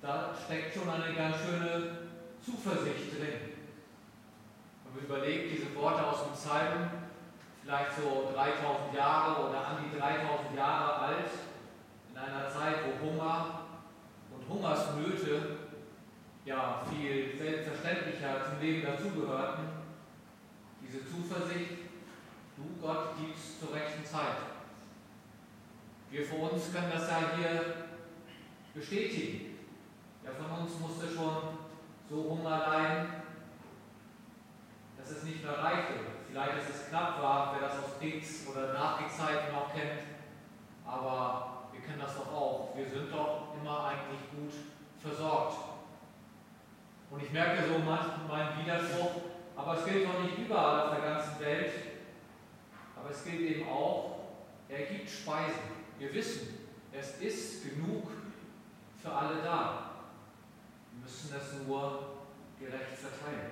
da steckt schon eine ganz schöne Zuversicht drin. Wenn man überlegt, diese Worte aus dem Psalm, vielleicht so 3000 Jahre oder an die 3000 Jahre alt, in einer Zeit, wo Hunger und Hungersnöte ja viel selbstverständlicher zum Leben dazugehörten, diese Zuversicht, du Gott gibst zur rechten Zeit. Wir für uns können das ja hier bestätigen. Wer von uns musste schon so Hunger leiden, dass es nicht mehr reichte. Vielleicht, dass es knapp war, wer das aus Kriegs- oder Nachkriegszeiten noch kennt. Aber wir kennen das doch auch. Wir sind doch immer eigentlich gut versorgt. Und ich merke so manchmal meinen Widerspruch, aber es gilt doch nicht überall auf der ganzen Welt. Aber es gilt eben auch, er gibt Speisen. Wir wissen, es ist genug für alle da. Wir müssen es nur gerecht verteilen.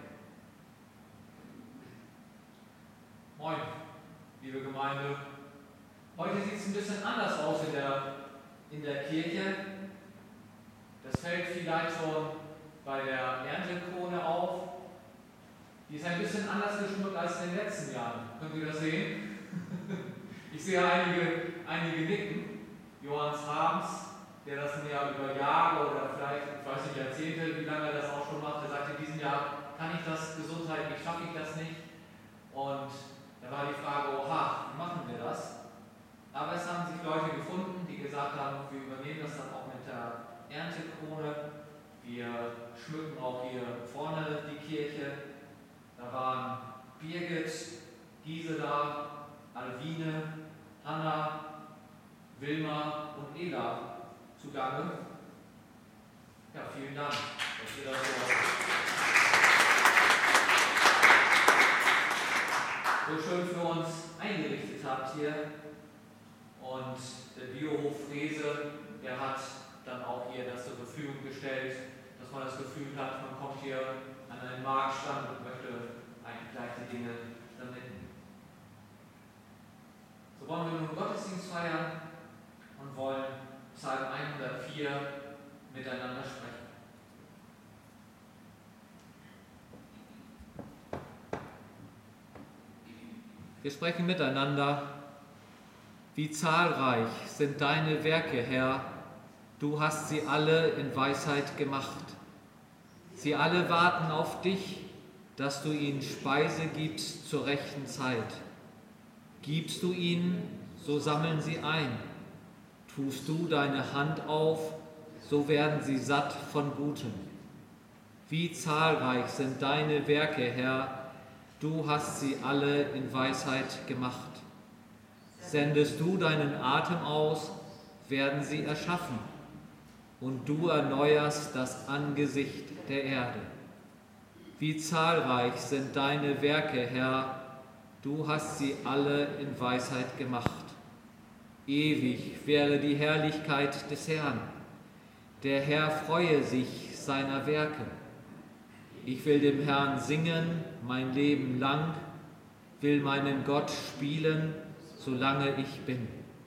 Moin, liebe Gemeinde. Heute sieht es ein bisschen anders aus in der Kirche. Das fällt vielleicht schon bei der Erntekrone auf. Die ist ein bisschen anders geschmückt als in den letzten Jahren. Könnt ihr das sehen? Ich sehe einige nicken. Johannes Harms, der das ja über Jahre oder vielleicht, ich weiß nicht, Jahrzehnte, wie lange er das auch schon macht, der sagte, in diesem Jahr kann ich das gesundheitlich, schaffe ich das nicht. Und da war die Frage, oha, wie machen wir das? Aber es haben sich Leute gefunden, die gesagt haben, wir übernehmen das dann auch mit der Erntekrone. Wir schmücken auch hier vorne die Kirche. Da waren Birgit, Gisela, Alwine, Hanna, Wilma und Ela zugange. Ja, vielen Dank, dass ihr das so schön für uns eingerichtet habt hier. Und der Biohof Frese, der hat dann auch hier das zur Verfügung gestellt, dass man das Gefühl hat, man kommt hier an einen Marktstand und möchte eigentlich gleich die Dinge dann mitnehmen. So wollen wir nun Gottesdienst feiern und wollen Psalm 104 miteinander sprechen. Wir sprechen miteinander. Wie zahlreich sind deine Werke, Herr, du hast sie alle in Weisheit gemacht. Sie alle warten auf dich, dass du ihnen Speise gibst zur rechten Zeit. Gibst du ihnen, so sammeln sie ein. Tust du deine Hand auf, so werden sie satt von Gutem. Wie zahlreich sind deine Werke, Herr, du hast sie alle in Weisheit gemacht. Sendest du deinen Atem aus, werden sie erschaffen, und du erneuerst das Angesicht der Erde. Wie zahlreich sind deine Werke, Herr, du hast sie alle in Weisheit gemacht. Ewig wäre die Herrlichkeit des Herrn. Der Herr freue sich seiner Werke. Ich will dem Herrn singen mein Leben lang, will meinen Gott spielen, solange ich bin.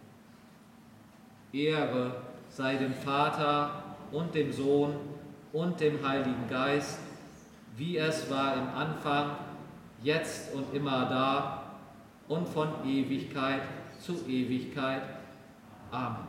Ehre sei dem Vater und dem Sohn und dem Heiligen Geist, wie es war im Anfang, jetzt und immer da und von Ewigkeit zu Ewigkeit. Amen.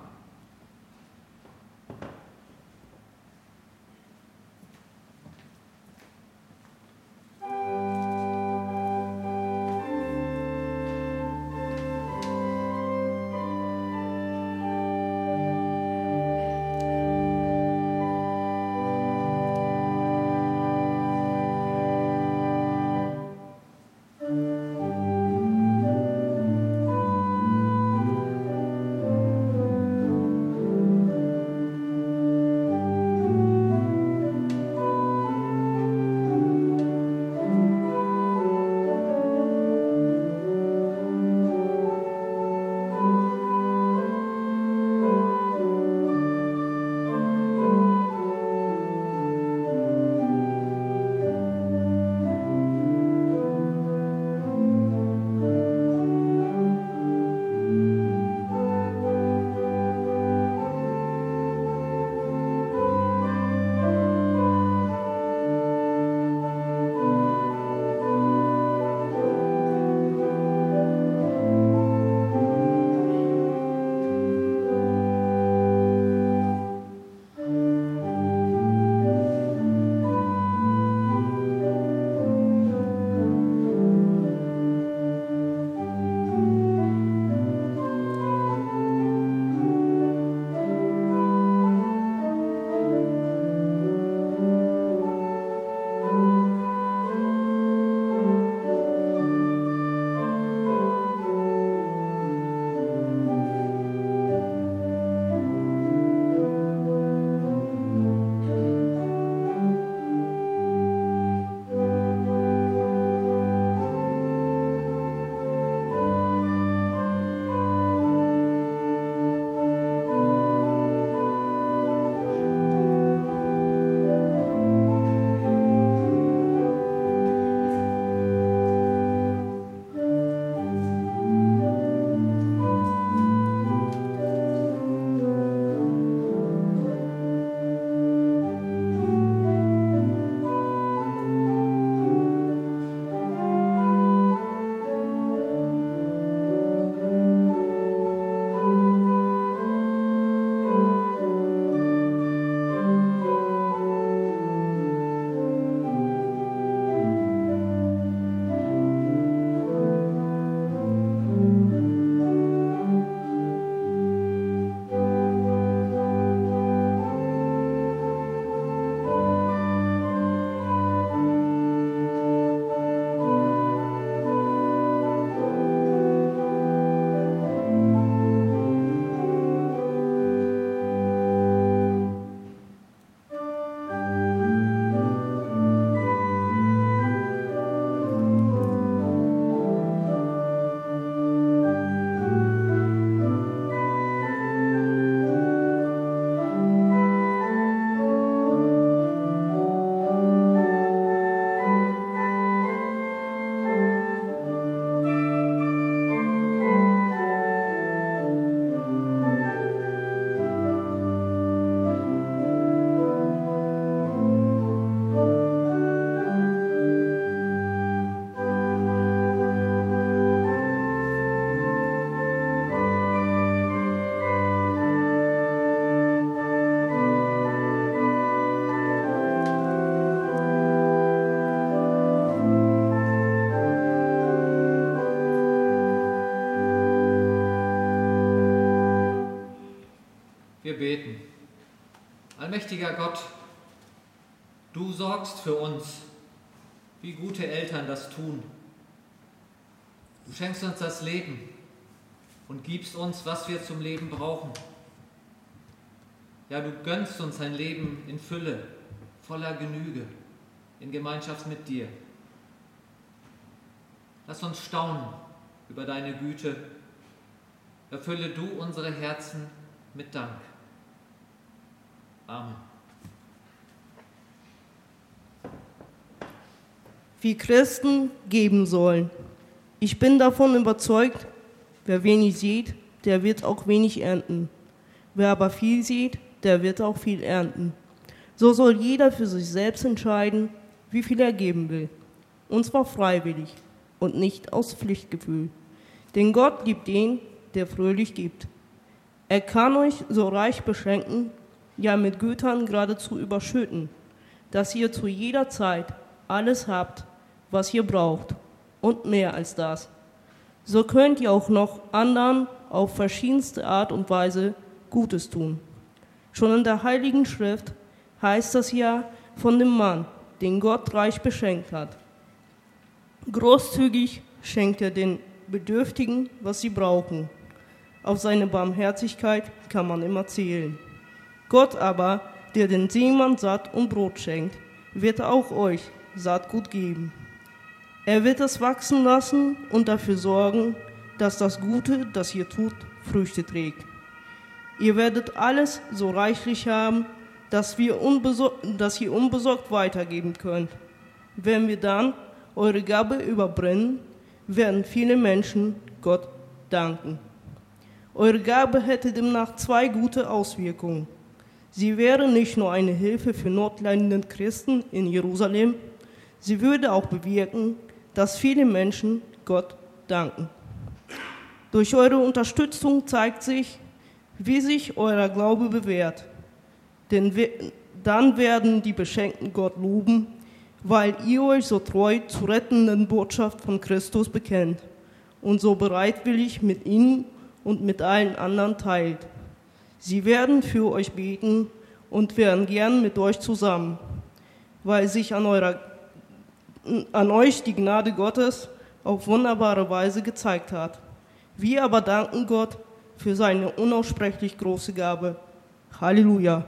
beten. Allmächtiger Gott, du sorgst für uns, wie gute Eltern das tun. Du schenkst uns das Leben und gibst uns, was wir zum Leben brauchen. Ja, du gönnst uns ein Leben in Fülle, voller Genüge, in Gemeinschaft mit dir. Lass uns staunen über deine Güte. Erfülle du unsere Herzen mit Dank. Amen. Wie Christen geben sollen. Ich bin davon überzeugt, wer wenig sieht, der wird auch wenig ernten. Wer aber viel sieht, der wird auch viel ernten. So soll jeder für sich selbst entscheiden, wie viel er geben will. Und zwar freiwillig und nicht aus Pflichtgefühl. Denn Gott liebt den, der fröhlich gibt. Er kann euch so reich beschenken, ja mit Gütern geradezu überschütten, dass ihr zu jeder Zeit alles habt, was ihr braucht und mehr als das. So könnt ihr auch noch anderen auf verschiedenste Art und Weise Gutes tun. Schon in der Heiligen Schrift heißt das ja von dem Mann, den Gott reich beschenkt hat. Großzügig schenkt er den Bedürftigen, was sie brauchen. Auf seine Barmherzigkeit kann man immer zählen. Gott aber, der den Seemann Saat und Brot schenkt, wird auch euch Saatgut geben. Er wird es wachsen lassen und dafür sorgen, dass das Gute, das ihr tut, Früchte trägt. Ihr werdet alles so reichlich haben, dass ihr unbesorgt weitergeben könnt. Wenn wir dann eure Gabe überbrennen, werden viele Menschen Gott danken. Eure Gabe hätte demnach zwei gute Auswirkungen. Sie wäre nicht nur eine Hilfe für notleidende Christen in Jerusalem, sie würde auch bewirken, dass viele Menschen Gott danken. Durch eure Unterstützung zeigt sich, wie sich euer Glaube bewährt. Denn dann werden die Beschenkten Gott loben, weil ihr euch so treu zur rettenden Botschaft von Christus bekennt und so bereitwillig mit ihnen und mit allen anderen teilt. Sie werden für euch beten und wären gern mit euch zusammen, weil sich an euch die Gnade Gottes auf wunderbare Weise gezeigt hat. Wir aber danken Gott für seine unaussprechlich große Gabe. Halleluja.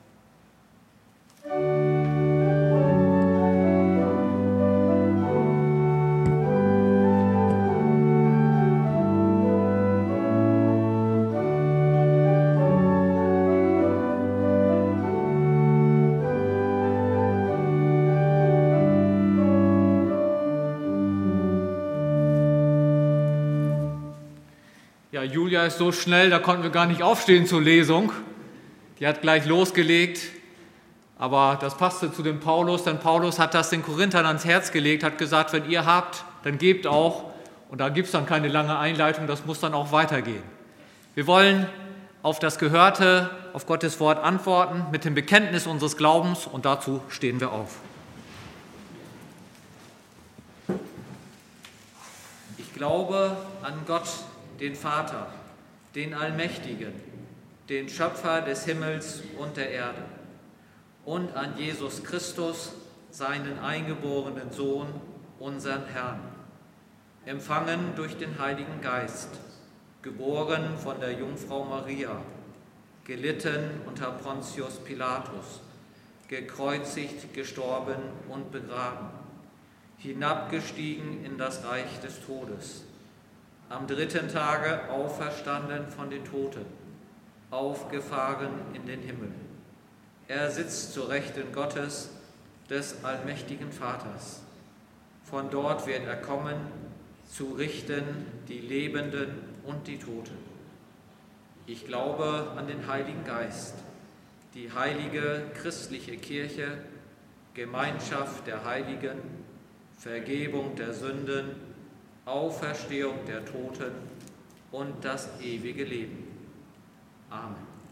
Ja, Julia ist so schnell, da konnten wir gar nicht aufstehen zur Lesung. Die hat gleich losgelegt, aber das passte zu dem Paulus, denn Paulus hat das den Korinthern ans Herz gelegt, hat gesagt, wenn ihr habt, dann gebt auch. Und da gibt es dann keine lange Einleitung, das muss dann auch weitergehen. Wir wollen auf das Gehörte, auf Gottes Wort antworten mit dem Bekenntnis unseres Glaubens und dazu stehen wir auf. Ich glaube an Gott, den Vater, den Allmächtigen, den Schöpfer des Himmels und der Erde, und an Jesus Christus, seinen eingeborenen Sohn, unseren Herrn, empfangen durch den Heiligen Geist, geboren von der Jungfrau Maria, gelitten unter Pontius Pilatus, gekreuzigt, gestorben und begraben, hinabgestiegen in das Reich des Todes, am dritten Tage auferstanden von den Toten, aufgefahren in den Himmel. Er sitzt zur Rechten Gottes, des allmächtigen Vaters. Von dort wird er kommen, zu richten die Lebenden und die Toten. Ich glaube an den Heiligen Geist, die heilige christliche Kirche, Gemeinschaft der Heiligen, Vergebung der Sünden, Auferstehung der Toten und das ewige Leben. Amen.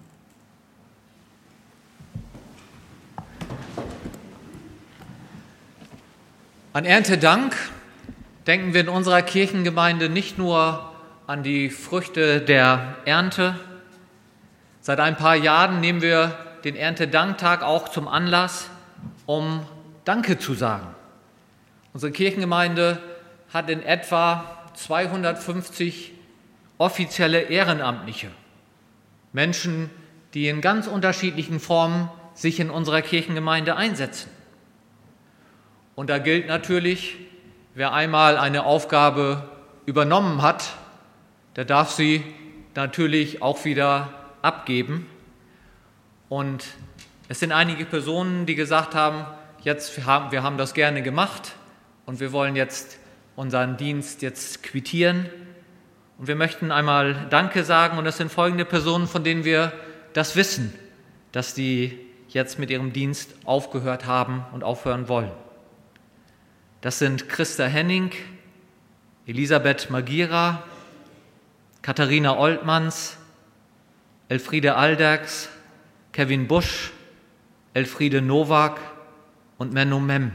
An Erntedank denken wir in unserer Kirchengemeinde nicht nur an die Früchte der Ernte, Seit ein paar Jahren nehmen wir den Erntedanktag auch zum Anlass, um Danke zu sagen. Unsere Kirchengemeinde hat in etwa 250 offizielle Ehrenamtliche, Menschen, die in ganz unterschiedlichen Formen sich in unserer Kirchengemeinde einsetzen. Und da gilt natürlich, wer einmal eine Aufgabe übernommen hat, der darf sie natürlich auch wieder abgeben. Und es sind einige Personen, die gesagt haben, wir haben das gerne gemacht und wir wollen jetzt unseren Dienst jetzt quittieren. Und wir möchten einmal Danke sagen, und das sind folgende Personen, von denen wir das wissen, dass die jetzt mit ihrem Dienst aufgehört haben und aufhören wollen. Das sind Christa Henning, Elisabeth Magira, Katharina Oltmanns, Elfriede Alderks, Kevin Busch, Elfriede Nowak und Menno Mem.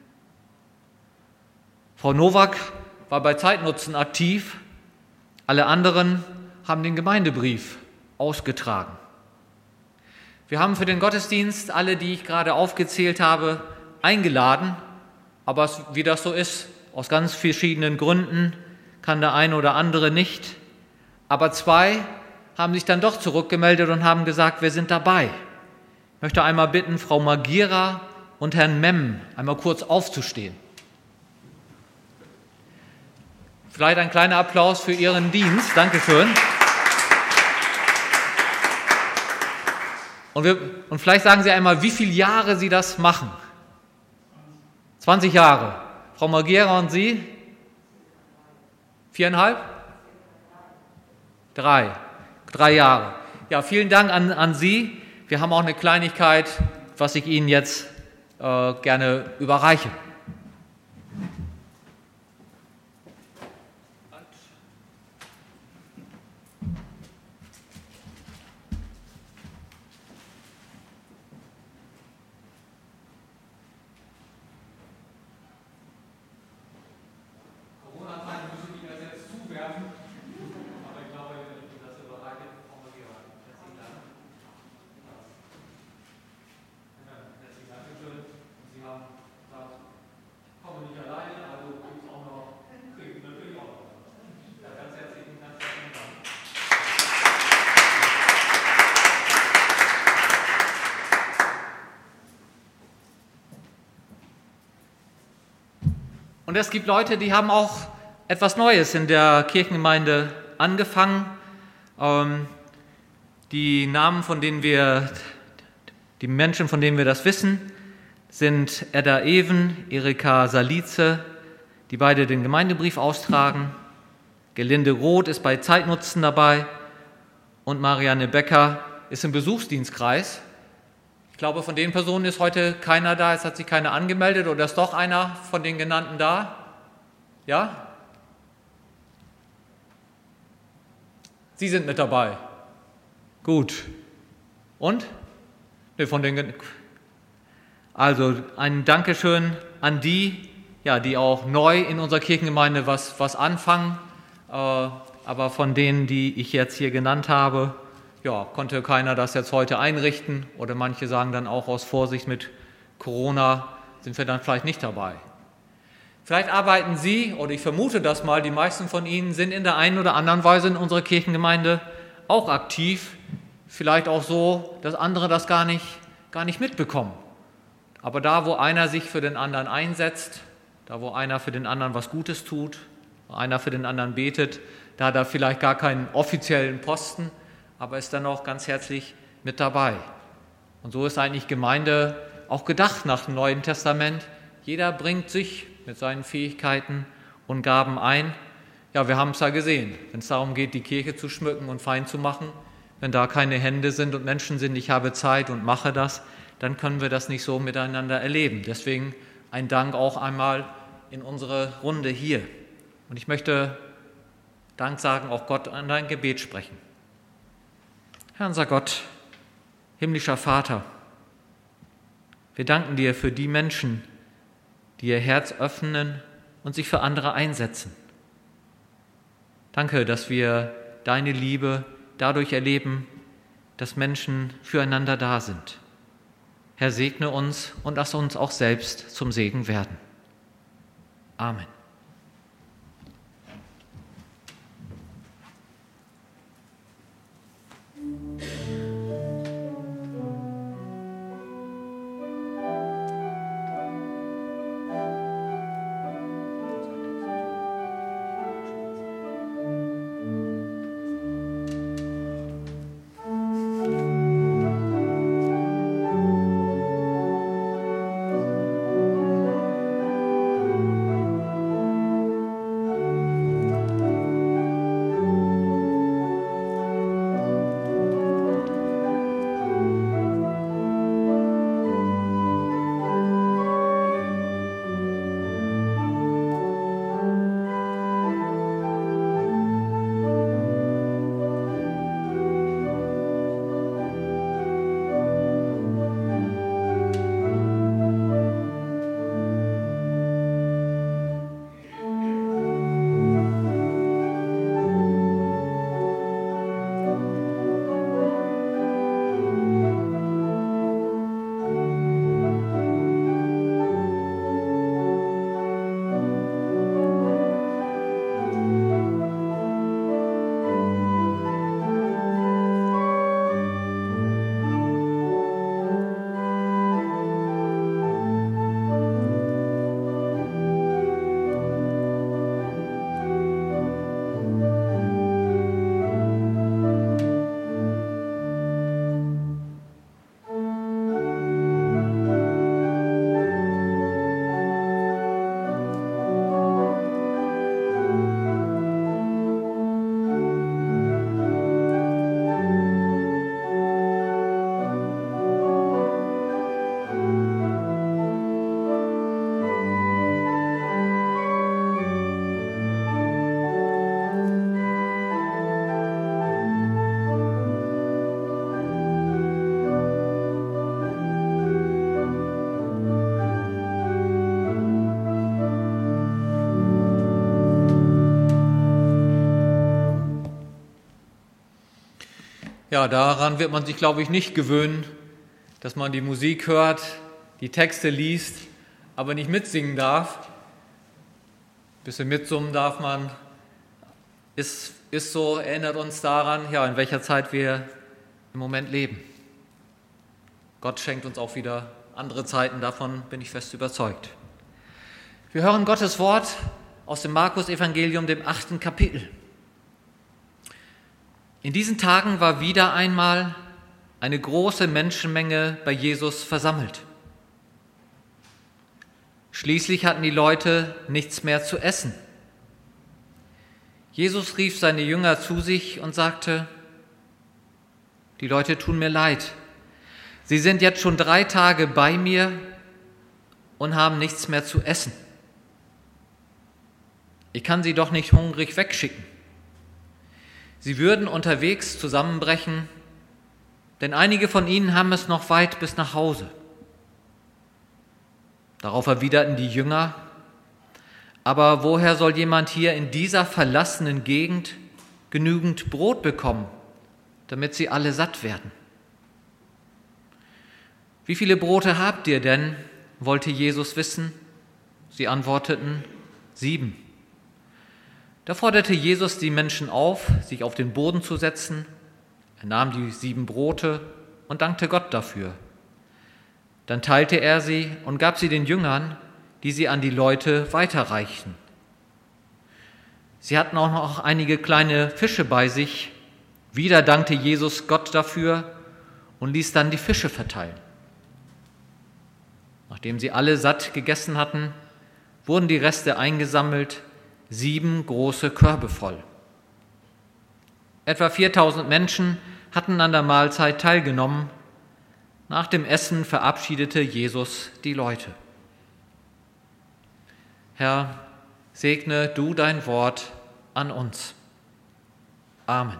Frau Nowak war bei Zeitnutzen aktiv, alle anderen haben den Gemeindebrief ausgetragen. Wir haben für den Gottesdienst alle, die ich gerade aufgezählt habe, eingeladen, aber wie das so ist, aus ganz verschiedenen Gründen kann der eine oder andere nicht. Aber 2 haben sich dann doch zurückgemeldet und haben gesagt, wir sind dabei. Ich möchte einmal bitten, Frau Magira und Herrn Mem einmal kurz aufzustehen. Vielleicht ein kleiner Applaus für Ihren Dienst. Dankeschön. Und vielleicht sagen Sie einmal, wie viele Jahre Sie das machen. 20 Jahre. Frau Magira und Sie? 4,5? 3 Jahre. Ja, vielen Dank an Sie. Wir haben auch eine Kleinigkeit, was ich Ihnen jetzt gerne überreiche. Und es gibt Leute, die haben auch etwas Neues in der Kirchengemeinde angefangen. Die Namen, die Menschen, von denen wir das wissen, sind Edda Even, Erika Salice, die beide den Gemeindebrief austragen. Gelinde Roth ist bei Zeitnutzen dabei und Marianne Becker ist im Besuchsdienstkreis. Ich glaube, von den Personen ist heute keiner da, es hat sich keiner angemeldet, oder ist doch einer von den genannten da? Ja? Sie sind mit dabei. Gut. Und? Also ein Dankeschön an die, die auch neu in unserer Kirchengemeinde was anfangen, aber von denen, die ich jetzt hier genannt habe, konnte keiner das jetzt heute einrichten, oder manche sagen dann auch aus Vorsicht mit Corona sind wir dann vielleicht nicht dabei. Vielleicht arbeiten Sie, oder ich vermute das mal, die meisten von Ihnen sind in der einen oder anderen Weise in unserer Kirchengemeinde auch aktiv, vielleicht auch so, dass andere das gar nicht mitbekommen. Aber da, wo einer sich für den anderen einsetzt, da, wo einer für den anderen was Gutes tut, wo einer für den anderen betet, da hat er vielleicht gar keinen offiziellen Posten, aber ist dann auch ganz herzlich mit dabei. Und so ist eigentlich Gemeinde auch gedacht nach dem Neuen Testament. Jeder bringt sich mit seinen Fähigkeiten und Gaben ein. Ja, wir haben es ja gesehen, wenn es darum geht, die Kirche zu schmücken und fein zu machen, wenn da keine Hände sind und Menschen sind, ich habe Zeit und mache das, dann können wir das nicht so miteinander erleben. Deswegen ein Dank auch einmal in unsere Runde hier. Und ich möchte Dank sagen, auch Gott an dein Gebet sprechen. Herr unser Gott, himmlischer Vater, wir danken dir für die Menschen, die ihr Herz öffnen und sich für andere einsetzen. Danke, dass wir deine Liebe dadurch erleben, dass Menschen füreinander da sind. Herr, segne uns und lass uns auch selbst zum Segen werden. Amen. Ja, daran wird man sich, glaube ich, nicht gewöhnen, dass man die Musik hört, die Texte liest, aber nicht mitsingen darf. Ein bisschen mitsummen darf man. Ist so, erinnert uns daran, ja, in welcher Zeit wir im Moment leben. Gott schenkt uns auch wieder andere Zeiten, davon bin ich fest überzeugt. Wir hören Gottes Wort aus dem Markus-Evangelium, dem 8. Kapitel. In diesen Tagen war wieder einmal eine große Menschenmenge bei Jesus versammelt. Schließlich hatten die Leute nichts mehr zu essen. Jesus rief seine Jünger zu sich und sagte: Die Leute tun mir leid. Sie sind jetzt schon 3 Tage bei mir und haben nichts mehr zu essen. Ich kann sie doch nicht hungrig wegschicken. Sie würden unterwegs zusammenbrechen, denn einige von ihnen haben es noch weit bis nach Hause. Darauf erwiderten die Jünger: Aber woher soll jemand hier in dieser verlassenen Gegend genügend Brot bekommen, damit sie alle satt werden? Wie viele Brote habt ihr denn? Wollte Jesus wissen. Sie antworteten: 7. Da forderte Jesus die Menschen auf, sich auf den Boden zu setzen. Er nahm die 7 Brote und dankte Gott dafür. Dann teilte er sie und gab sie den Jüngern, die sie an die Leute weiterreichten. Sie hatten auch noch einige kleine Fische bei sich. Wieder dankte Jesus Gott dafür und ließ dann die Fische verteilen. Nachdem sie alle satt gegessen hatten, wurden die Reste eingesammelt, 7 große Körbe voll. Etwa 4000 Menschen hatten an der Mahlzeit teilgenommen. Nach dem Essen verabschiedete Jesus die Leute. Herr, segne du dein Wort an uns. Amen.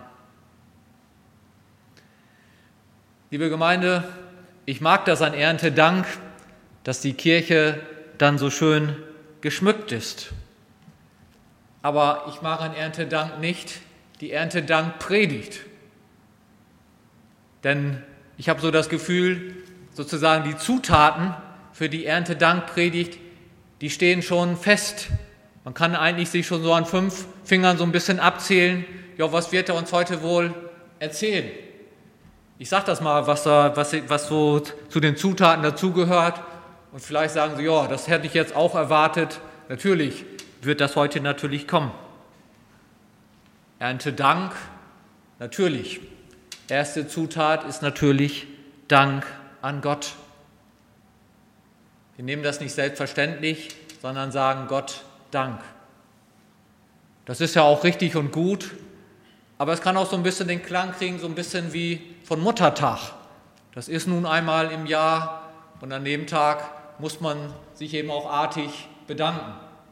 Liebe Gemeinde, ich mag das an Erntedank, dass die Kirche dann so schön geschmückt ist. Aber ich mag an Erntedank nicht die Erntedankpredigt. Denn ich habe so das Gefühl, sozusagen die Zutaten für die Erntedankpredigt, die stehen schon fest. Man kann eigentlich sich schon so an 5 Fingern so ein bisschen abzählen, ja, was wird er uns heute wohl erzählen? Ich sage das mal, was so zu den Zutaten dazugehört. Und vielleicht sagen Sie, ja, das hätte ich jetzt auch erwartet. Natürlich wird das heute natürlich kommen. Erntedank, natürlich. Erste Zutat ist natürlich Dank an Gott. Wir nehmen das nicht selbstverständlich, sondern sagen Gott Dank. Das ist ja auch richtig und gut, aber es kann auch so ein bisschen den Klang kriegen, so ein bisschen wie von Muttertag. Das ist nun einmal im Jahr und an dem Tag muss man sich eben auch artig bedanken.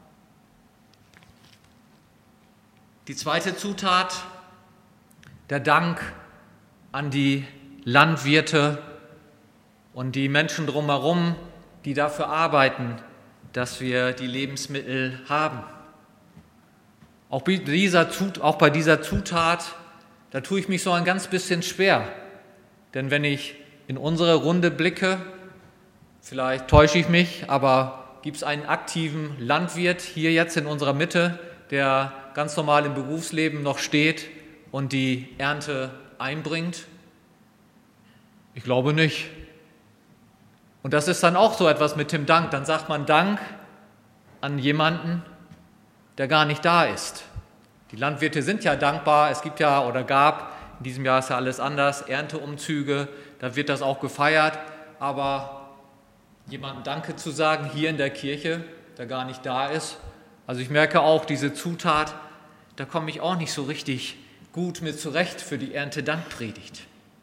Die zweite Zutat, der Dank an die Landwirte und die Menschen drumherum, die dafür arbeiten, dass wir die Lebensmittel haben. Auch bei dieser Zutat, da tue ich mich so ein ganz bisschen schwer. Denn wenn ich in unsere Runde blicke, vielleicht täusche ich mich, aber gibt es einen aktiven Landwirt hier jetzt in unserer Mitte, der ganz normal im Berufsleben noch steht und die Ernte einbringt? Ich glaube nicht. Und das ist dann auch so etwas mit dem Dank. Dann sagt man Dank an jemanden, der gar nicht da ist. Die Landwirte sind ja dankbar. Es gibt ja oder gab, in diesem Jahr ist ja alles anders, Ernteumzüge, da wird das auch gefeiert. Aber jemandem Danke zu sagen hier in der Kirche, der gar nicht da ist. Also ich merke auch, diese Zutat, da komme ich auch nicht so richtig gut mit zurecht für die Erntedankpredigt.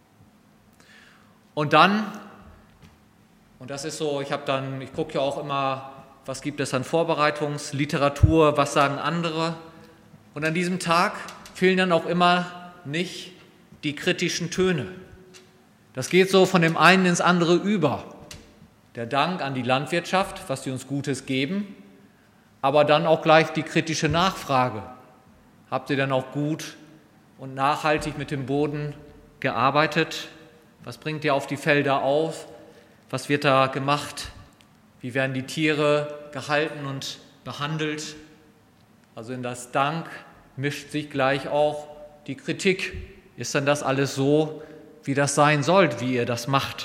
Und dann, und das ist so, ich gucke ja auch immer, was gibt es an Vorbereitungsliteratur, was sagen andere. Und an diesem Tag fehlen dann auch immer nicht die kritischen Töne. Das geht so von dem einen ins andere über. Der Dank an die Landwirtschaft, was sie uns Gutes geben, aber dann auch gleich die kritische Nachfrage. Habt ihr dann auch gut und nachhaltig mit dem Boden gearbeitet? Was bringt ihr auf die Felder auf? Was wird da gemacht? Wie werden die Tiere gehalten und behandelt? Also in das Dank mischt sich gleich auch die Kritik. Ist denn das alles so, wie das sein soll, wie ihr das macht?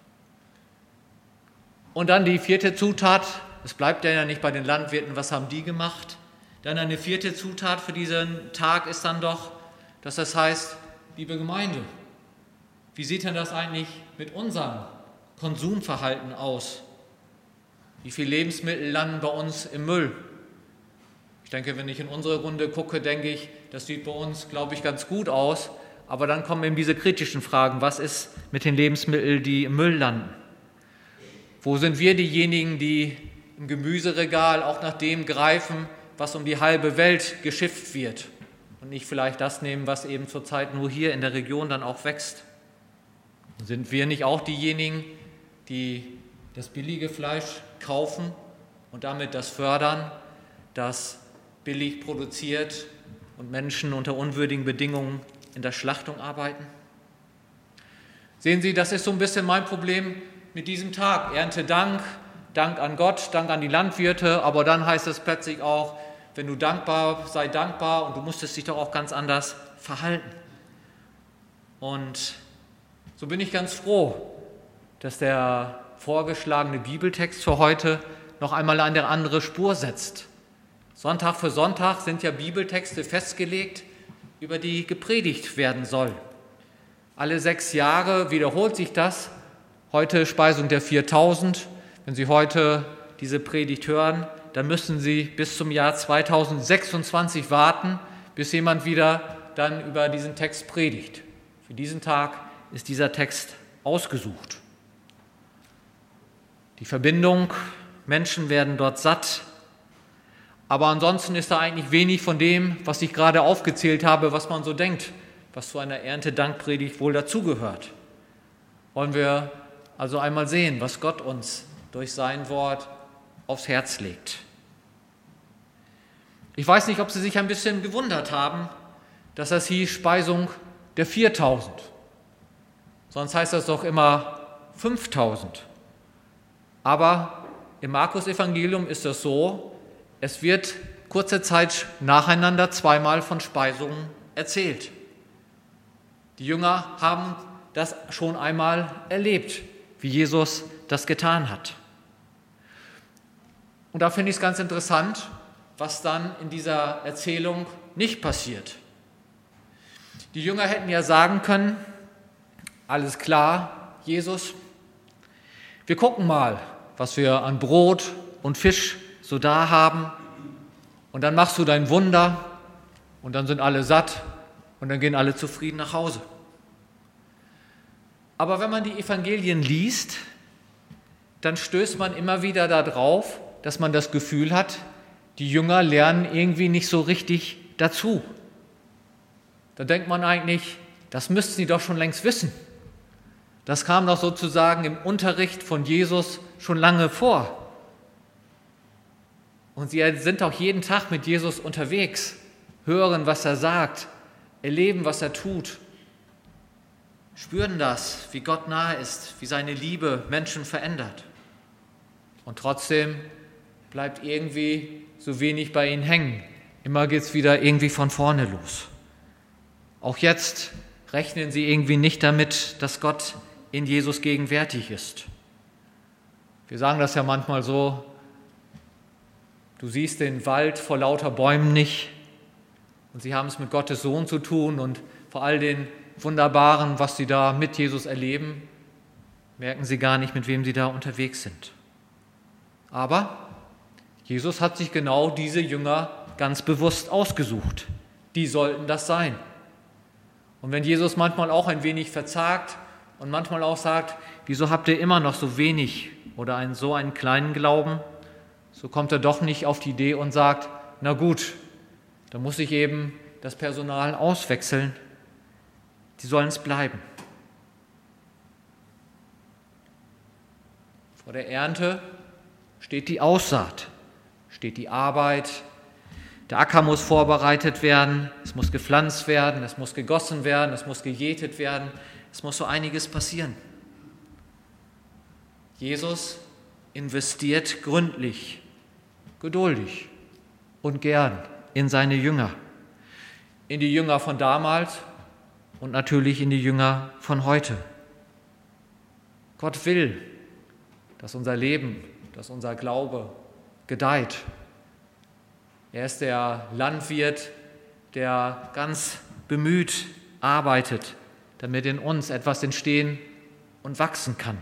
Und dann die vierte Zutat, es bleibt ja nicht bei den Landwirten, was haben die gemacht? Dann eine vierte Zutat für diesen Tag ist dann doch, dass das heißt, liebe Gemeinde, wie sieht denn das eigentlich mit unserem Konsumverhalten aus? Wie viele Lebensmittel landen bei uns im Müll? Ich denke, wenn ich in unsere Runde gucke, denke ich, das sieht bei uns, glaube ich, ganz gut aus. Aber dann kommen eben diese kritischen Fragen. Was ist mit den Lebensmitteln, die im Müll landen? Wo sind wir diejenigen, die im Gemüseregal auch nach dem greifen, was um die halbe Welt geschifft wird und nicht vielleicht das nehmen, was eben zurzeit nur hier in der Region dann auch wächst? Sind wir nicht auch diejenigen, die das billige Fleisch kaufen und damit das fördern, das billig produziert und Menschen unter unwürdigen Bedingungen in der Schlachtung arbeiten? Sehen Sie, das ist so ein bisschen mein Problem mit diesem Tag. Erntedank, Dank an Gott, Dank an die Landwirte, aber dann heißt es plötzlich auch, wenn du dankbar, sei dankbar und du musstest dich doch auch ganz anders verhalten. Und so bin ich ganz froh, dass der vorgeschlagene Bibeltext für heute noch einmal eine andere Spur setzt. Sonntag für Sonntag sind ja Bibeltexte festgelegt, über die gepredigt werden soll. Alle 6 Jahre wiederholt sich das. Heute Speisung der 4000. Wenn Sie heute diese Predigt hören, dann müssen Sie bis zum Jahr 2026 warten, bis jemand wieder dann über diesen Text predigt. Für diesen Tag ist dieser Text ausgesucht. Die Verbindung, Menschen werden dort satt, aber ansonsten ist da eigentlich wenig von dem, was ich gerade aufgezählt habe, was man so denkt, was zu einer Erntedankpredigt wohl dazugehört. Wollen wir also einmal sehen, was Gott uns durch sein Wort aufs Herz legt. Ich weiß nicht, ob Sie sich ein bisschen gewundert haben, dass das hieß Speisung der 4000. Sonst heißt das doch immer 5000. Aber im Markus-Evangelium ist es so, es wird kurze Zeit nacheinander zweimal von Speisungen erzählt. Die Jünger haben das schon einmal erlebt, wie Jesus das getan hat. Und da finde ich es ganz interessant, was dann in dieser Erzählung nicht passiert. Die Jünger hätten ja sagen können, alles klar, Jesus, wir gucken mal, was wir an Brot und Fisch so da haben, und dann machst du dein Wunder und dann sind alle satt und dann gehen alle zufrieden nach Hause. Aber wenn man die Evangelien liest, dann stößt man immer wieder darauf, dass man das Gefühl hat, die Jünger lernen irgendwie nicht so richtig dazu. Da denkt man eigentlich, das müssten sie doch schon längst wissen. Das kam doch sozusagen im Unterricht von Jesus schon lange vor. Und sie sind auch jeden Tag mit Jesus unterwegs, hören, was er sagt, erleben, was er tut, spüren das, wie Gott nahe ist, wie seine Liebe Menschen verändert. Und trotzdem bleibt irgendwie so wenig bei ihnen hängen. Immer geht es wieder irgendwie von vorne los. Auch jetzt rechnen sie irgendwie nicht damit, dass Gott in Jesus gegenwärtig ist. Wir sagen das ja manchmal so, du siehst den Wald vor lauter Bäumen nicht, und sie haben es mit Gottes Sohn zu tun, und vor all den Wunderbaren, was sie da mit Jesus erleben, merken sie gar nicht, mit wem sie da unterwegs sind. Aber Jesus hat sich genau diese Jünger ganz bewusst ausgesucht. Die sollten das sein. Und wenn Jesus manchmal auch ein wenig verzagt und manchmal auch sagt, wieso habt ihr immer noch so wenig oder so einen kleinen Glauben, so kommt er doch nicht auf die Idee und sagt, na gut, da muss ich eben das Personal auswechseln, die sollen es bleiben. Vor der Ernte steht die Aussaat, steht die Arbeit. Der Acker muss vorbereitet werden, es muss gepflanzt werden, es muss gegossen werden, es muss gejätet werden, es muss so einiges passieren. Jesus investiert gründlich, geduldig und gern in seine Jünger, in die Jünger von damals und natürlich in die Jünger von heute. Gott will, dass unser Leben, dass unser Glaube gedeiht. Er ist der Landwirt, der ganz bemüht arbeitet, damit in uns etwas entstehen und wachsen kann.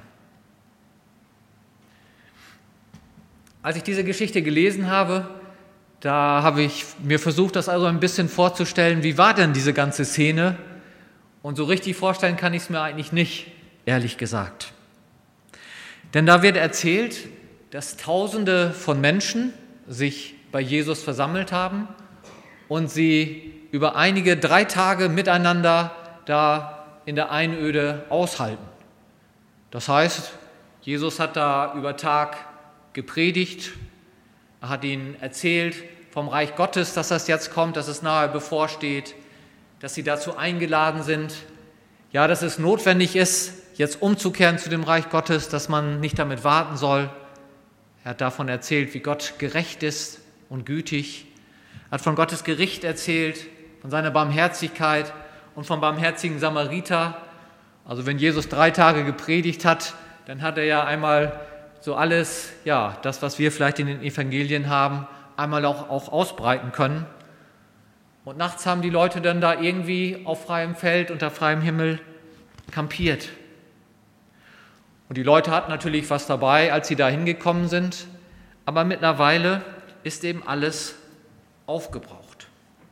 Als ich diese Geschichte gelesen habe, da habe ich mir versucht, das also ein bisschen vorzustellen, wie war denn diese ganze Szene? Und so richtig vorstellen kann ich es mir eigentlich nicht, ehrlich gesagt. Denn da wird erzählt, dass Tausende von Menschen sich bei Jesus versammelt haben und sie über 3 Tage miteinander da in der Einöde aushalten. Das heißt, Jesus hat da über Tag gepredigt, er hat ihnen erzählt vom Reich Gottes, dass das jetzt kommt, dass es nahe bevorsteht, dass sie dazu eingeladen sind, ja, dass es notwendig ist, jetzt umzukehren zu dem Reich Gottes, dass man nicht damit warten soll. Er hat davon erzählt, wie Gott gerecht ist und gütig. Er hat von Gottes Gericht erzählt, von seiner Barmherzigkeit und vom barmherzigen Samariter. Also wenn Jesus 3 Tage gepredigt hat, dann hat er ja einmal so alles, ja, das, was wir vielleicht in den Evangelien haben, einmal auch ausbreiten können. Und nachts haben die Leute dann da irgendwie auf freiem Feld, unter freiem Himmel kampiert. Und die Leute hatten natürlich was dabei, als sie da hingekommen sind, aber mittlerweile ist eben alles aufgebraucht.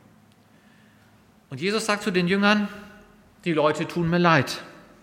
Und Jesus sagt zu den Jüngern, die Leute tun mir leid.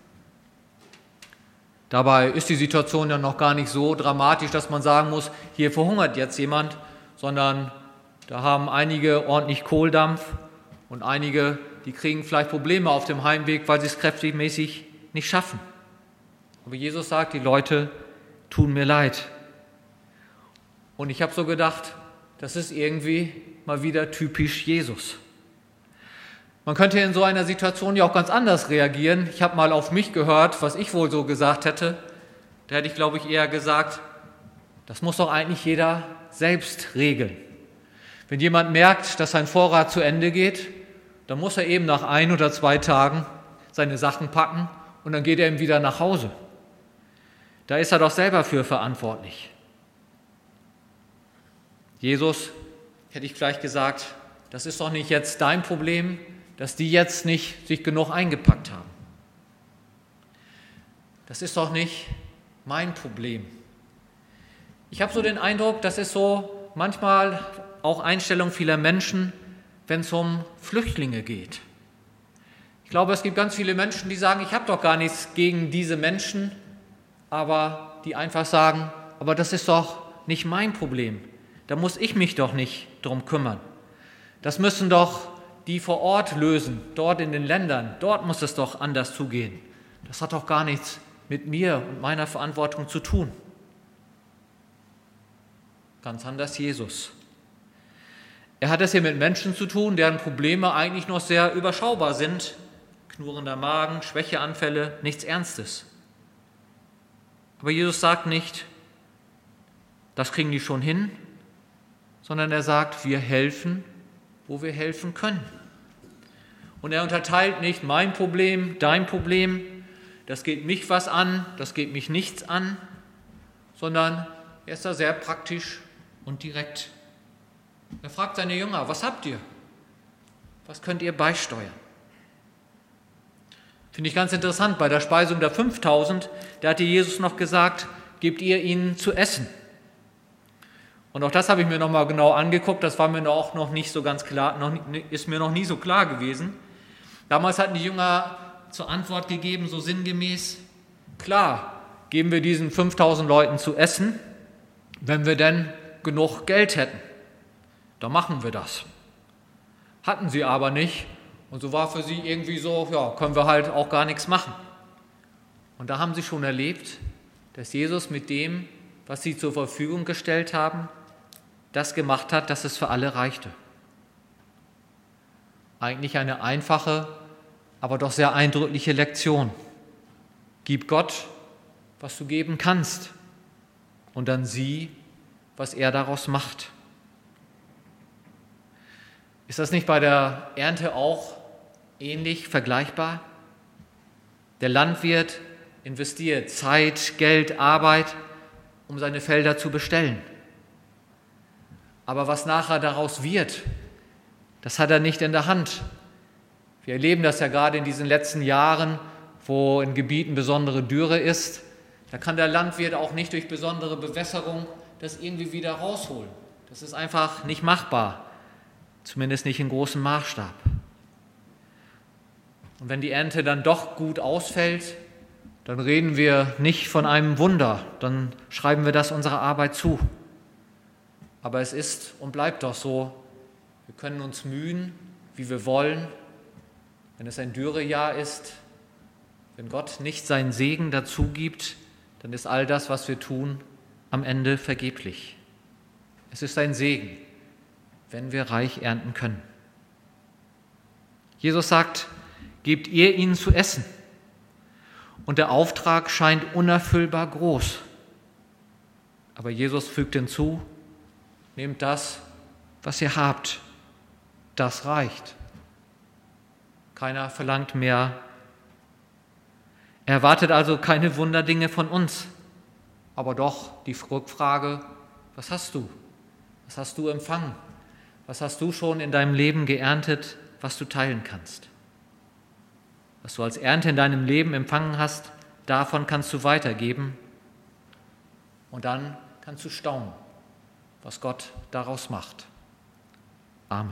Dabei ist die Situation ja noch gar nicht so dramatisch, dass man sagen muss, hier verhungert jetzt jemand, sondern da haben einige ordentlich Kohldampf und einige, die kriegen vielleicht Probleme auf dem Heimweg, weil sie es kräftemäßig nicht schaffen. Aber Jesus sagt, die Leute tun mir leid. Und ich habe so gedacht, das ist irgendwie mal wieder typisch Jesus. Man könnte in so einer Situation ja auch ganz anders reagieren. Ich habe mal auf mich gehört, was ich wohl so gesagt hätte. Da hätte ich, glaube ich, eher gesagt, das muss doch eigentlich jeder selbst regeln. Wenn jemand merkt, dass sein Vorrat zu Ende geht, dann muss er eben nach 1 oder 2 Tagen seine Sachen packen und dann geht er eben wieder nach Hause. Da ist er doch selber für verantwortlich. Jesus, hätte ich vielleicht gesagt, das ist doch nicht jetzt dein Problem, dass die jetzt nicht sich genug eingepackt haben. Das ist doch nicht mein Problem. Ich habe so den Eindruck, das ist so manchmal auch Einstellung vieler Menschen, wenn es um Flüchtlinge geht. Ich glaube, es gibt ganz viele Menschen, die sagen, ich habe doch gar nichts gegen diese Menschen, aber die einfach sagen, aber das ist doch nicht mein Problem. Da muss ich mich doch nicht drum kümmern. Das müssen doch die vor Ort lösen, dort in den Ländern. Dort muss es doch anders zugehen. Das hat doch gar nichts mit mir und meiner Verantwortung zu tun. Ganz anders Jesus. Er hat es hier mit Menschen zu tun, deren Probleme eigentlich noch sehr überschaubar sind. Knurrender Magen, Schwächeanfälle, nichts Ernstes. Aber Jesus sagt nicht, das kriegen die schon hin, sondern er sagt, wir helfen, wo wir helfen können. Und er unterteilt nicht mein Problem, dein Problem, das geht mich was an, das geht mich nichts an, sondern er ist da sehr praktisch und direkt. Er fragt seine Jünger, was habt ihr? Was könnt ihr beisteuern? Finde ich ganz interessant, bei der Speisung der 5000, da hatte Jesus noch gesagt, gebt ihr ihnen zu essen. Und auch das habe ich mir noch mal genau angeguckt, das war mir auch noch nicht so ganz klar, ist mir noch nie so klar gewesen. Damals hatten die Jünger zur Antwort gegeben, so sinngemäß, klar, geben wir diesen 5000 Leuten zu essen, wenn wir denn genug Geld hätten. Dann machen wir das. Hatten sie aber nicht und so war für sie irgendwie so, ja, können wir halt auch gar nichts machen. Und da haben sie schon erlebt, dass Jesus mit dem, was sie zur Verfügung gestellt haben, das gemacht hat, dass es für alle reichte. Eigentlich eine einfache, aber doch sehr eindrückliche Lektion. Gib Gott, was du geben kannst, und dann sieh, was er daraus macht. Ist das nicht bei der Ernte auch ähnlich vergleichbar? Der Landwirt investiert Zeit, Geld, Arbeit, um seine Felder zu bestellen. Aber was nachher daraus wird, das hat er nicht in der Hand. Wir erleben das ja gerade in diesen letzten Jahren, wo in Gebieten besondere Dürre ist. Da kann der Landwirt auch nicht durch besondere Bewässerung das irgendwie wieder rausholen. Das ist einfach nicht machbar, zumindest nicht in großem Maßstab. Und wenn die Ernte dann doch gut ausfällt, dann reden wir nicht von einem Wunder, dann schreiben wir das unserer Arbeit zu. Aber es ist und bleibt doch so, wir können uns mühen, wie wir wollen. Wenn es ein Dürrejahr ist, wenn Gott nicht seinen Segen dazu gibt, dann ist all das, was wir tun, am Ende vergeblich. Es ist ein Segen, wenn wir reich ernten können. Jesus sagt, gebt ihr ihnen zu essen. Und der Auftrag scheint unerfüllbar groß. Aber Jesus fügt hinzu, nehmt das, was ihr habt. Das reicht. Keiner verlangt mehr. Er erwartet also keine Wunderdinge von uns, aber doch die Rückfrage, was hast du? Was hast du empfangen? Was hast du schon in deinem Leben geerntet, was du teilen kannst? Was du als Ernte in deinem Leben empfangen hast, davon kannst du weitergeben und dann kannst du staunen, was Gott daraus macht. Amen.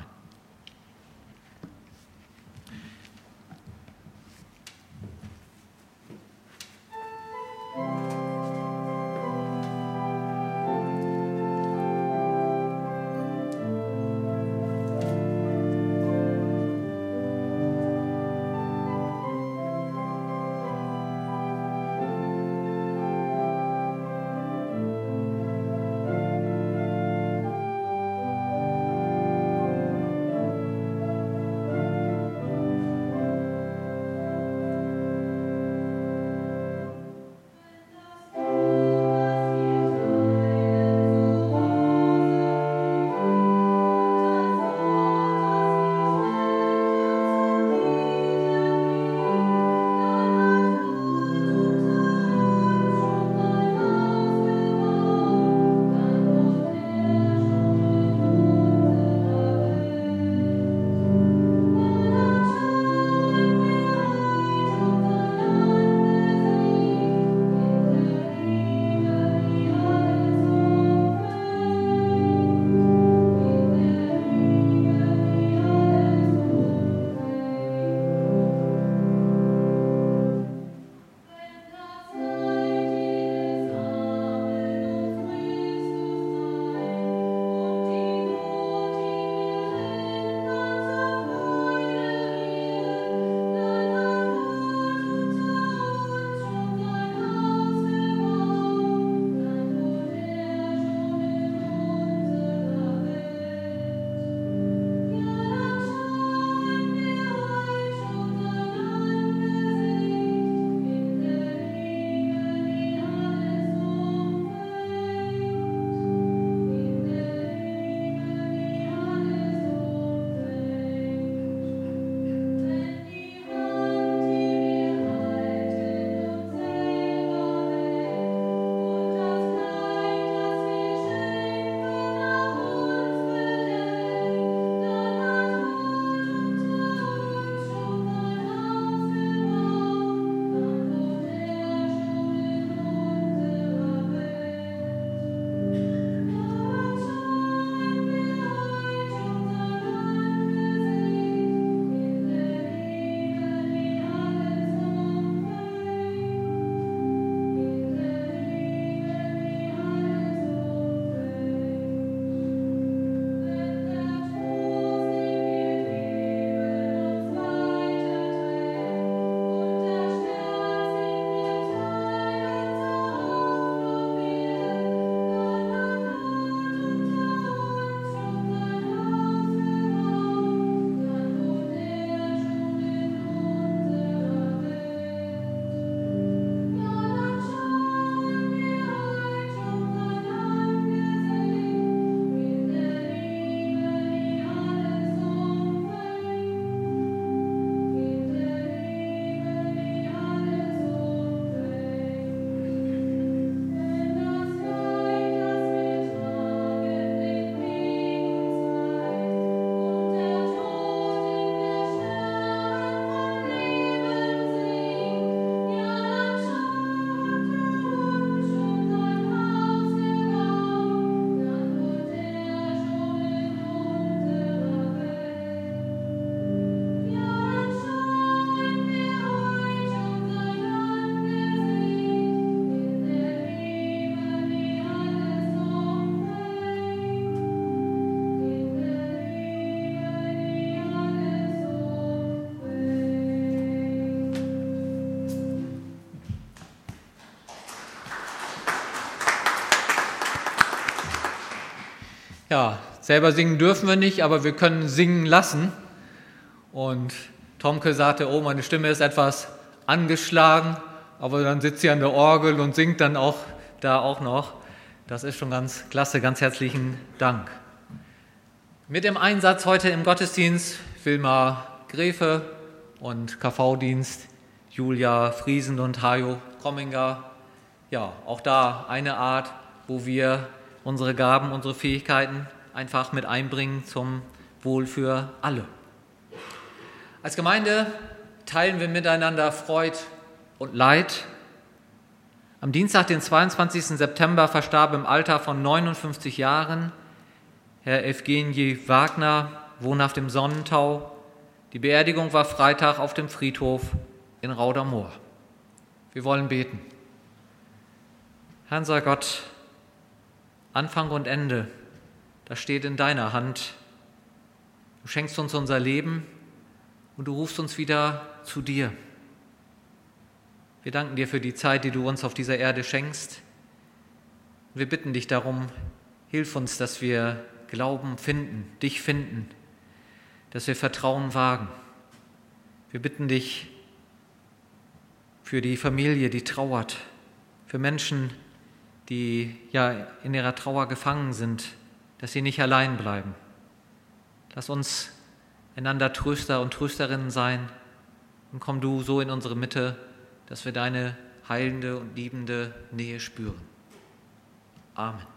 Ja, selber singen dürfen wir nicht, aber wir können singen lassen. Und Tomke sagte, oh, meine Stimme ist etwas angeschlagen, aber dann sitzt sie an der Orgel und singt dann auch noch. Das ist schon ganz klasse, ganz herzlichen Dank. Mit dem Einsatz heute im Gottesdienst Wilma Gräfe und KV-Dienst Julia Friesen und Hajo Komminger. Ja, auch da eine Art, wo wir unsere Gaben, unsere Fähigkeiten einfach mit einbringen zum Wohl für alle. Als Gemeinde teilen wir miteinander Freud und Leid. Am Dienstag, den 22. September, verstarb im Alter von 59 Jahren Herr Evgeny Wagner, wohnhaft im Sonnentau. Die Beerdigung war Freitag auf dem Friedhof in Raudermoor. Wir wollen beten. Herr unser Gott, Anfang und Ende, das steht in deiner Hand. Du schenkst uns unser Leben und du rufst uns wieder zu dir. Wir danken dir für die Zeit, die du uns auf dieser Erde schenkst. Wir bitten dich darum, hilf uns, dass wir Glauben finden, dich finden, dass wir Vertrauen wagen. Wir bitten dich für die Familie, die trauert, für Menschen, die ja in ihrer Trauer gefangen sind, dass sie nicht allein bleiben. Lass uns einander Tröster und Trösterinnen sein und komm du so in unsere Mitte, dass wir deine heilende und liebende Nähe spüren. Amen.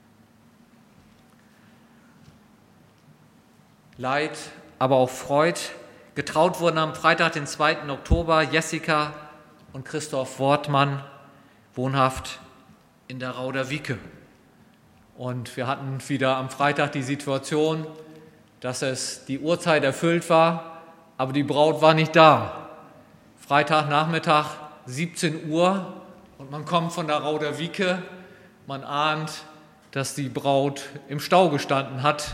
Leid, aber auch Freud. Getraut wurden am Freitag, den 2. Oktober, Jessica und Christoph Wortmann, wohnhaft in der Rauder Wieke. Und wir hatten wieder am Freitag die Situation, dass es die Uhrzeit erfüllt war, aber die Braut war nicht da. Freitagnachmittag, 17 Uhr, und man kommt von der Rauder Wieke. Man ahnt, dass die Braut im Stau gestanden hat.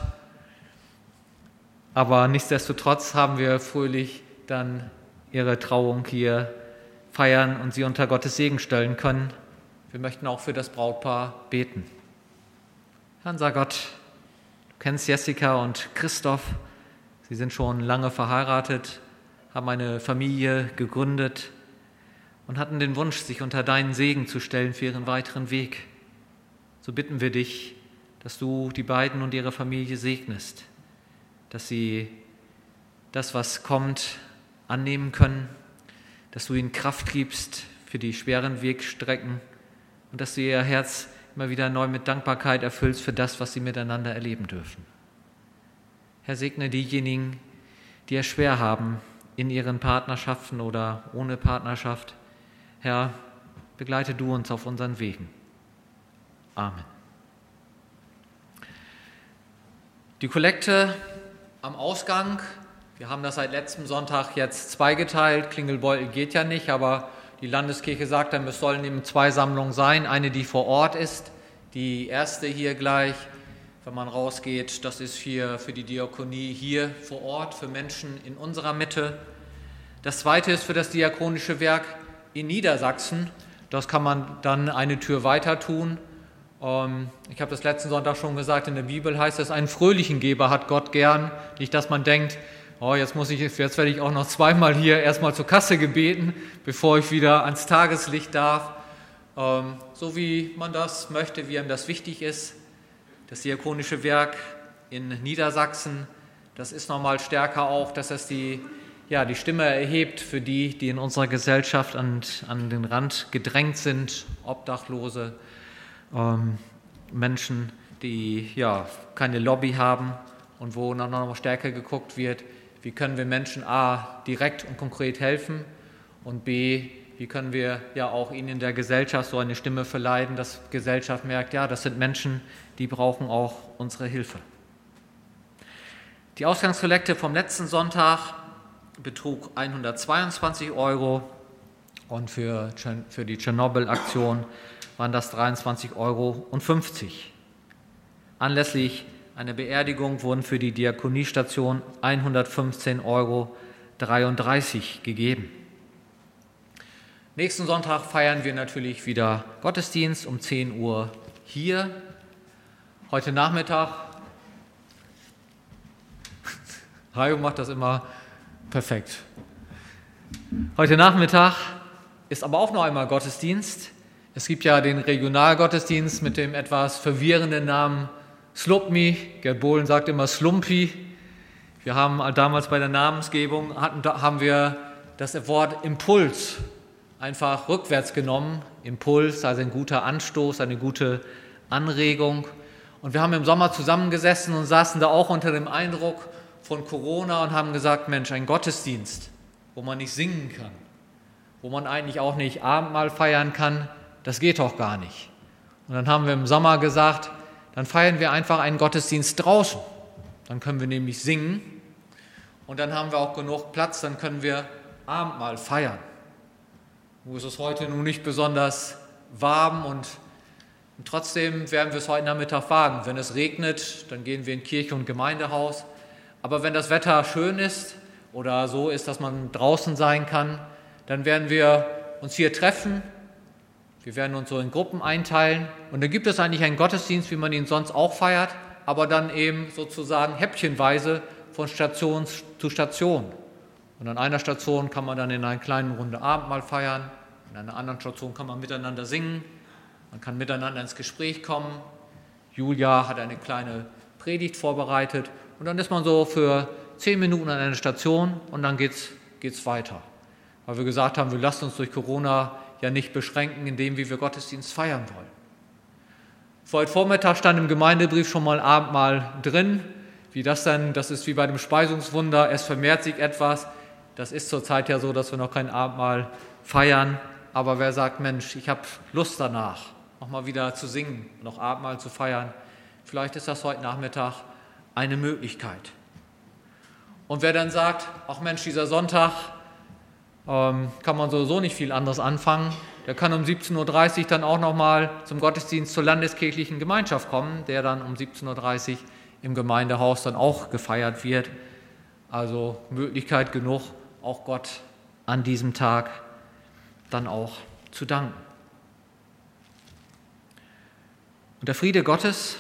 Aber nichtsdestotrotz haben wir fröhlich dann ihre Trauung hier feiern und sie unter Gottes Segen stellen können. Wir möchten auch für das Brautpaar beten. Herr unser Gott, du kennst Jessica und Christoph. Sie sind schon lange verheiratet, haben eine Familie gegründet und hatten den Wunsch, sich unter deinen Segen zu stellen für ihren weiteren Weg. So bitten wir dich, dass du die beiden und ihre Familie segnest, dass sie das, was kommt, annehmen können, dass du ihnen Kraft gibst für die schweren Wegstrecken und dass du ihr Herz immer wieder neu mit Dankbarkeit erfüllst für das, was sie miteinander erleben dürfen. Herr, segne diejenigen, die es schwer haben in ihren Partnerschaften oder ohne Partnerschaft. Herr, begleite du uns auf unseren Wegen. Amen. Die Kollekte am Ausgang, wir haben das seit letztem Sonntag jetzt zweigeteilt. Klingelbeutel geht ja nicht, aber die Landeskirche sagt, es sollen eben 2 Sammlungen sein. Eine, die vor Ort ist, die erste hier gleich, wenn man rausgeht, das ist hier für die Diakonie hier vor Ort, für Menschen in unserer Mitte. Das zweite ist für das Diakonische Werk in Niedersachsen. Das kann man dann eine Tür weiter tun. Ich habe das letzten Sonntag schon gesagt, in der Bibel heißt es, einen fröhlichen Geber hat Gott gern. Nicht, dass man denkt, jetzt werde ich auch noch zweimal hier erstmal zur Kasse gebeten, bevor ich wieder ans Tageslicht darf. So wie man das möchte, wie einem das wichtig ist. Das Diakonische Werk in Niedersachsen, das ist nochmal stärker auch, dass es die Stimme erhebt für die in unserer Gesellschaft an den Rand gedrängt sind, Obdachlose, Menschen, die keine Lobby haben und wo noch stärker geguckt wird, wie können wir Menschen A, direkt und konkret helfen und B, wie können wir auch ihnen in der Gesellschaft so eine Stimme verleihen, dass die Gesellschaft merkt, das sind Menschen, die brauchen auch unsere Hilfe. Die Ausgangskollekte vom letzten Sonntag betrug 122 € und für die Tschernobyl-Aktion waren das 23,50 €. Anlässlich einer Beerdigung wurden für die Diakoniestation 115,33 € gegeben. Nächsten Sonntag feiern wir natürlich wieder Gottesdienst um 10 Uhr hier. Heute Nachmittag Hajo macht das immer perfekt. Heute Nachmittag ist aber auch noch einmal Gottesdienst. Es gibt ja den Regionalgottesdienst mit dem etwas verwirrenden Namen Slupmi. Gerd Bohlen sagt immer Slumpi. Wir haben damals bei der Namensgebung, haben wir das Wort Impuls einfach rückwärts genommen. Impuls, also ein guter Anstoß, eine gute Anregung. Und wir haben im Sommer zusammengesessen und saßen da auch unter dem Eindruck von Corona und haben gesagt, Mensch, ein Gottesdienst, wo man nicht singen kann, wo man eigentlich auch nicht Abendmahl feiern kann, das geht doch gar nicht. Und dann haben wir im Sommer gesagt, dann feiern wir einfach einen Gottesdienst draußen. Dann können wir nämlich singen und dann haben wir auch genug Platz, dann können wir Abendmahl feiern. Wo ist es heute nun nicht besonders warm und trotzdem werden wir es heute Nachmittag wagen. Wenn es regnet, dann gehen wir in Kirche und Gemeindehaus. Aber wenn das Wetter schön ist oder so ist, dass man draußen sein kann, dann werden wir uns hier treffen. Wir werden uns so in Gruppen einteilen. Und dann gibt es eigentlich einen Gottesdienst, wie man ihn sonst auch feiert, aber dann eben sozusagen häppchenweise von Station zu Station. Und an einer Station kann man dann in einer kleinen Runde Abendmahl feiern, an einer anderen Station kann man miteinander singen, man kann miteinander ins Gespräch kommen. Julia hat eine kleine Predigt vorbereitet und dann ist man so für 10 Minuten an einer Station und dann geht's weiter. Weil wir gesagt haben, wir lassen uns durch Corona ja nicht beschränken in dem, wie wir Gottesdienst feiern wollen. Heute Vormittag stand im Gemeindebrief schon mal Abendmahl drin. Wie das dann, das ist wie bei dem Speisungswunder, es vermehrt sich etwas. Das ist zurzeit ja so, dass wir noch kein Abendmahl feiern. Aber wer sagt, Mensch, ich habe Lust danach, nochmal wieder zu singen, noch Abendmahl zu feiern, vielleicht ist das heute Nachmittag eine Möglichkeit. Und wer dann sagt, ach Mensch, dieser Sonntag kann man sowieso nicht viel anderes anfangen, der kann um 17.30 Uhr dann auch nochmal zum Gottesdienst zur landeskirchlichen Gemeinschaft kommen, der dann um 17.30 Uhr im Gemeindehaus dann auch gefeiert wird. Also Möglichkeit genug, auch Gott an diesem Tag dann auch zu danken. Und der Friede Gottes,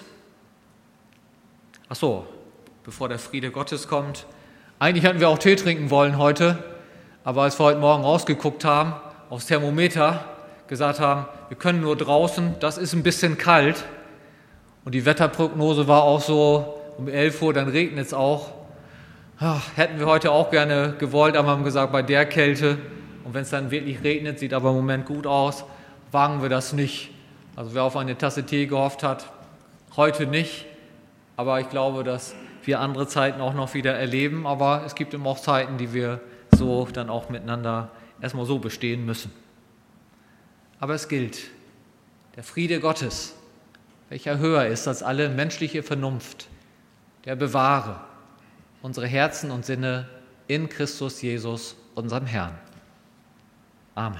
bevor der Friede Gottes kommt, eigentlich hätten wir auch Tee trinken wollen heute, aber als wir heute Morgen rausgeguckt haben, aufs Thermometer, gesagt haben, wir können nur draußen, das ist ein bisschen kalt. Und die Wetterprognose war auch so, um 11 Uhr, dann regnet es auch. Hätten wir heute auch gerne gewollt, aber haben gesagt, bei der Kälte, und wenn es dann wirklich regnet, sieht aber im Moment gut aus, wagen wir das nicht. Also wer auf eine Tasse Tee gehofft hat, heute nicht. Aber ich glaube, dass wir andere Zeiten auch noch wieder erleben. Aber es gibt eben auch Zeiten, die wir so dann auch miteinander erstmal so bestehen müssen. Aber es gilt, der Friede Gottes, welcher höher ist als alle menschliche Vernunft, der bewahre unsere Herzen und Sinne in Christus Jesus, unserem Herrn. Amen.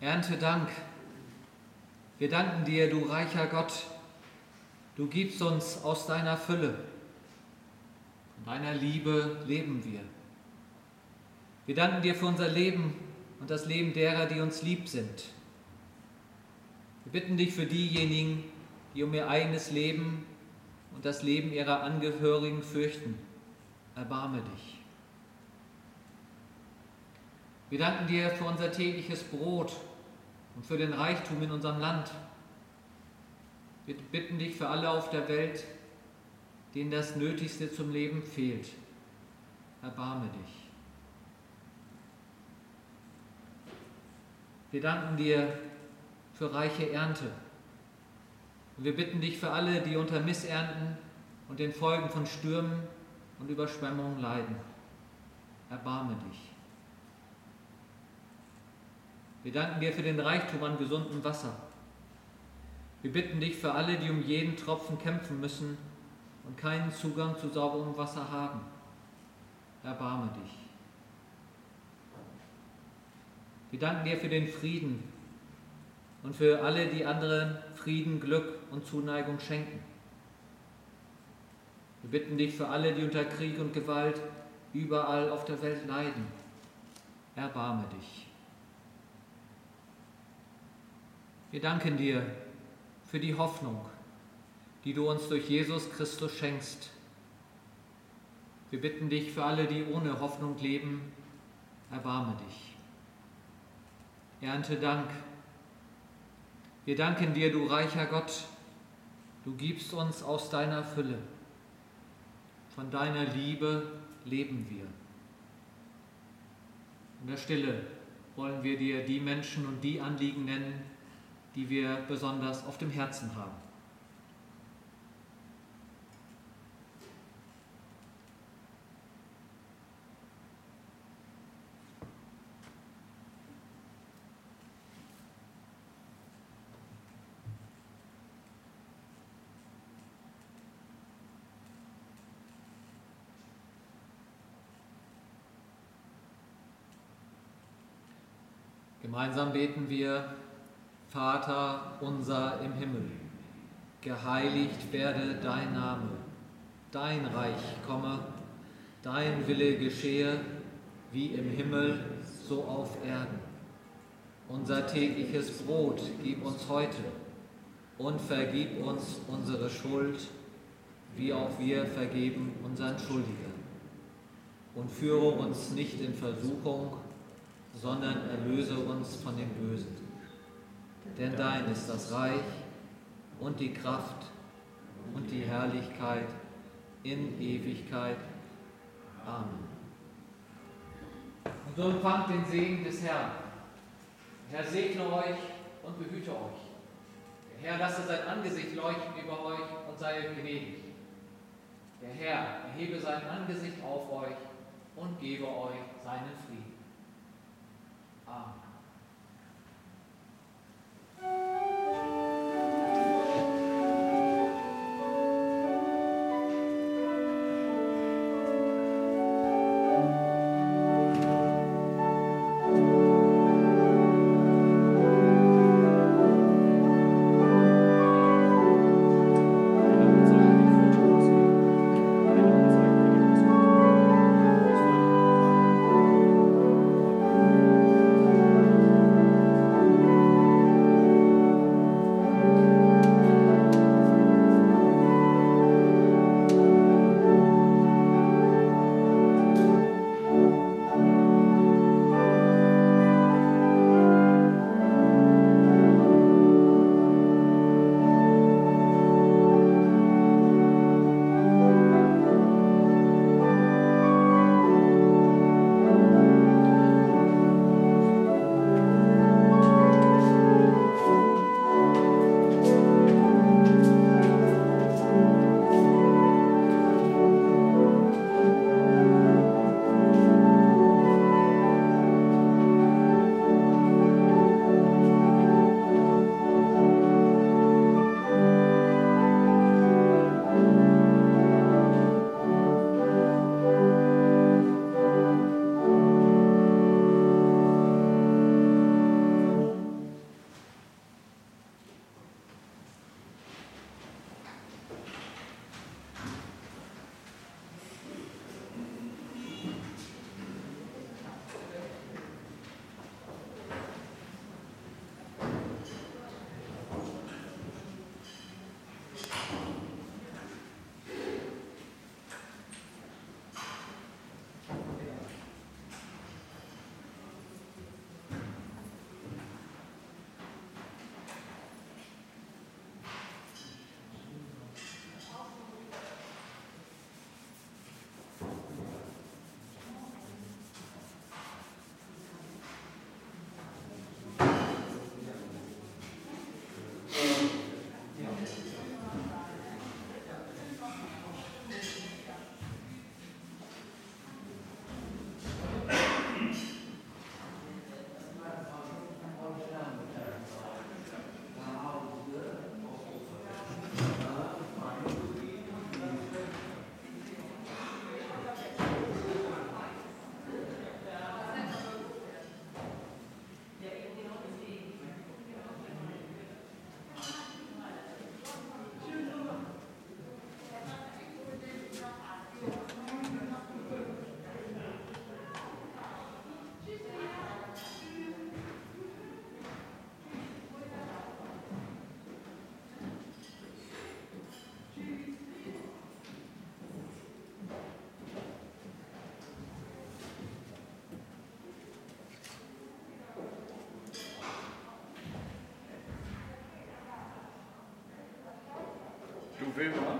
Ernte Dank. Wir danken dir, du reicher Gott. Du gibst uns aus deiner Fülle. In deiner Liebe leben wir. Wir danken dir für unser Leben und das Leben derer, die uns lieb sind. Wir bitten dich für diejenigen, die um ihr eigenes Leben und das Leben ihrer Angehörigen fürchten. Erbarme dich. Wir danken dir für unser tägliches Brot und für den Reichtum in unserem Land. Wir bitten dich für alle auf der Welt, denen das Nötigste zum Leben fehlt. Erbarme dich. Wir danken dir für reiche Ernte. Und wir bitten dich für alle, die unter Missernten und den Folgen von Stürmen und Überschwemmungen leiden. Erbarme dich. Wir danken dir für den Reichtum an gesundem Wasser. Wir bitten dich für alle, die um jeden Tropfen kämpfen müssen und keinen Zugang zu sauberem Wasser haben. Erbarme dich. Wir danken dir für den Frieden und für alle, die anderen Frieden, Glück und Zuneigung schenken. Wir bitten dich für alle, die unter Krieg und Gewalt überall auf der Welt leiden. Erbarme dich. Wir danken dir für die Hoffnung, die du uns durch Jesus Christus schenkst. Wir bitten dich für alle, die ohne Hoffnung leben, erbarme dich. Ernte Dank. Wir danken dir, du reicher Gott, du gibst uns aus deiner Fülle. Von deiner Liebe leben wir. In der Stille wollen wir dir die Menschen und die Anliegen nennen, die wir besonders auf dem Herzen haben. Gemeinsam beten wir: Vater unser im Himmel, geheiligt werde dein Name, dein Reich komme, dein Wille geschehe, wie im Himmel, so auf Erden. Unser tägliches Brot gib uns heute und vergib uns unsere Schuld, wie auch wir vergeben unseren Schuldigern. Und führe uns nicht in Versuchung, sondern erlöse uns von dem Bösen. Denn dein ist das Reich und die Kraft und die Herrlichkeit in Ewigkeit. Amen. Und so empfangt den Segen des Herrn. Der Herr segne euch und behüte euch. Der Herr lasse sein Angesicht leuchten über euch und sei euch gnädig. Der Herr erhebe sein Angesicht auf euch und gebe euch seinen Frieden. Amen. Amen. Wilma.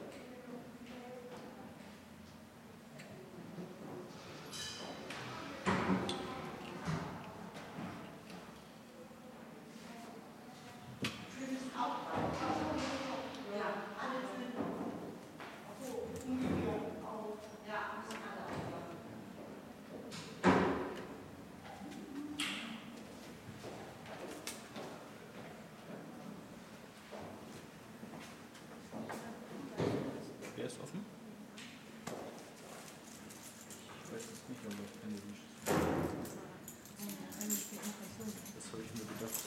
Wer ist offen? Ich weiß es nicht, aber ich kenne nicht. Das habe ich mir gedacht.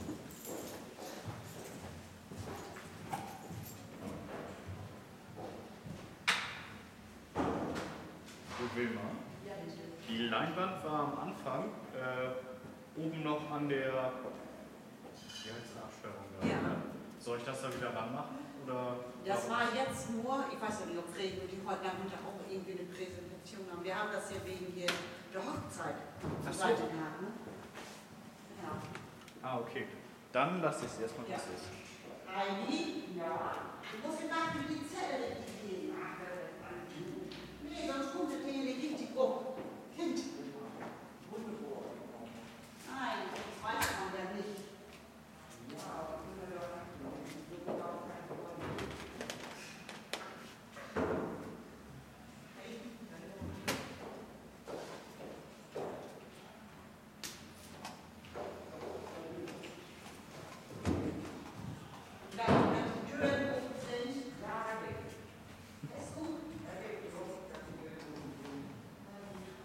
So, Wilma. Die Leinwand war am Anfang oben noch an der, wie heißt die Absperrung da? Ja. Soll ich das da wieder ranmachen? Oder Das war jetzt nur, ich weiß ja nicht, ob Fred und die heute Nachmittag auch irgendwie eine Präsentation haben. Wir haben das ja wegen hier der Hochzeit Ach so. Seite gehabt, ne? Ja. Ah, okay. Dann lasse ich es erstmal, Ja. was ist. Heidi? Ja. Du musst dir mal für die Zelle richtig gehen. Nee, sonst kommt das Ding nicht richtig rum. Kind.